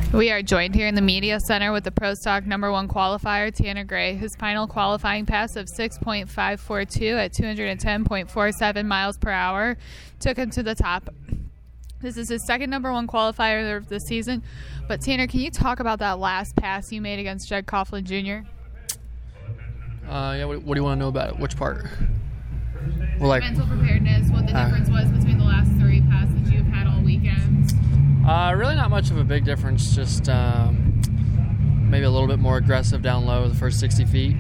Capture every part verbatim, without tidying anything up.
We are joined here in the media center with the Pro Stock number one qualifier, Tanner Gray, whose final qualifying pass of six point five four two at two hundred ten point four seven miles per hour took him to the top. This is his second number one qualifier of the season. But Tanner, can you talk about that last pass you made against Jed Coughlin Junior? Uh, yeah. What, what do you want to know about it? Which part? Well, like mental preparedness, what the difference uh, was between the last three passes you've had all weekend. Uh, really not much of a big difference, just um, maybe a little bit more aggressive down low the first sixty feet.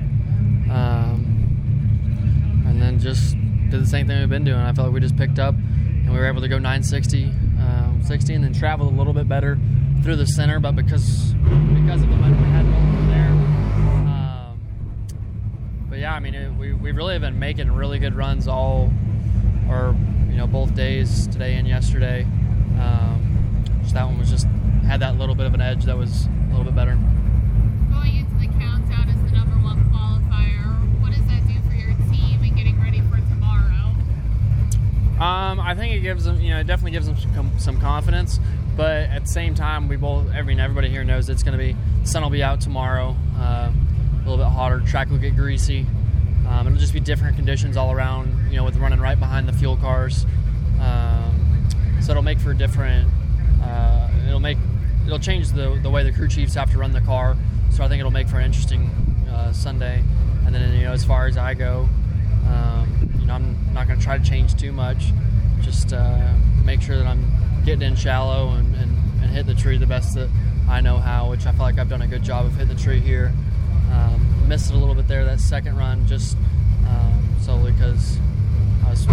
Um, and then just did the same thing we've been doing. I felt like we just picked up and we were able to go nine sixty, um, sixty, and then traveled a little bit better through the center, but because because of the momentum we had over there. Um, but yeah, I mean, it, we, we really have been making really good runs all, or, you know, both days, today and yesterday. Um, That one was just had that little bit of an edge that was a little bit better. Going into the countdown as the number one qualifier, what does that do for your team and getting ready for tomorrow? Um, I think it gives them, you know, it definitely gives them some, some confidence. But at the same time, we both, I mean, everybody here knows it's going to be, the sun will be out tomorrow, uh, a little bit hotter, track will get greasy. Um, it'll just be different conditions all around, you know, with running right behind the fuel cars. Um, so it'll make for a different. Uh, it'll make it'll change the the way the crew chiefs have to run the car, so I think it'll make for an interesting uh, Sunday. And then, you know, as far as I go, um, you know, I'm not going to try to change too much. Just uh, make sure that I'm getting in shallow and, and, and hit the tree the best that I know how, which I feel like I've done a good job of hitting the tree here. Um, missed it a little bit there that second run, just um, solely because I was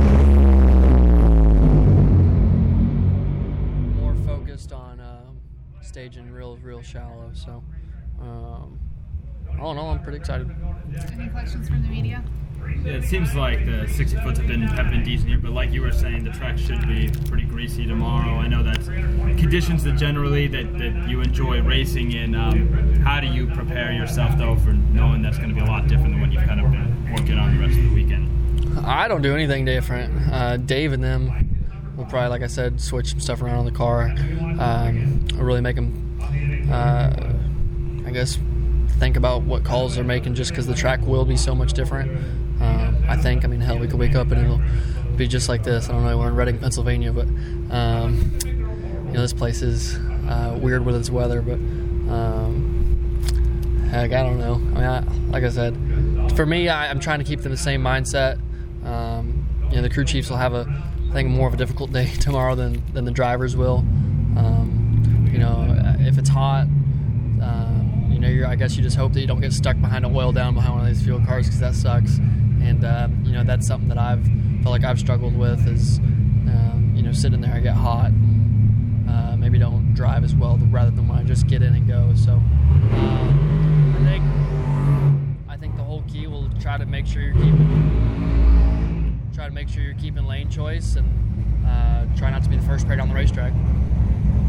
on uh, staging real, real shallow. So, um, all in all, I'm pretty excited. Any questions from the media? Yeah, it seems like the sixty foots have been have been decent here, but like you were saying, the track should be pretty greasy tomorrow. I know that's conditions that generally that, that you enjoy racing in. Um, how do you prepare yourself though for knowing that's going to be a lot different than what you've kind of been working on the rest of the weekend? I don't do anything different. Uh, Dave and them. We'll probably, like I said, switch some stuff around on the car. Um, really make them, uh, I guess, think about what calls they're making just because the track will be so much different. Um, I think, I mean, hell, we could wake up and it'll be just like this. I don't know, we're in Reading, Pennsylvania, but, um, you know, this place is uh, weird with its weather, but, um, heck, I don't know. I mean, I, like I said, for me, I, I'm trying to keep them the same mindset. Um, you know, the crew chiefs will have a I think more of a difficult day tomorrow than, than the drivers will. Um, you know, if it's hot, um, you know, you're, I guess you just hope that you don't get stuck behind a oil down behind one of these fuel cars because that sucks. And um, you know, that's something that I've felt like I've struggled with is, um, you know, sitting there, I get hot, and, uh, maybe don't drive as well rather than when I just get in and go. So um, I think I think the whole key will try to make sure you're keeping. Try to make sure you're keeping lane choice and uh, try not to be the first pair down the racetrack.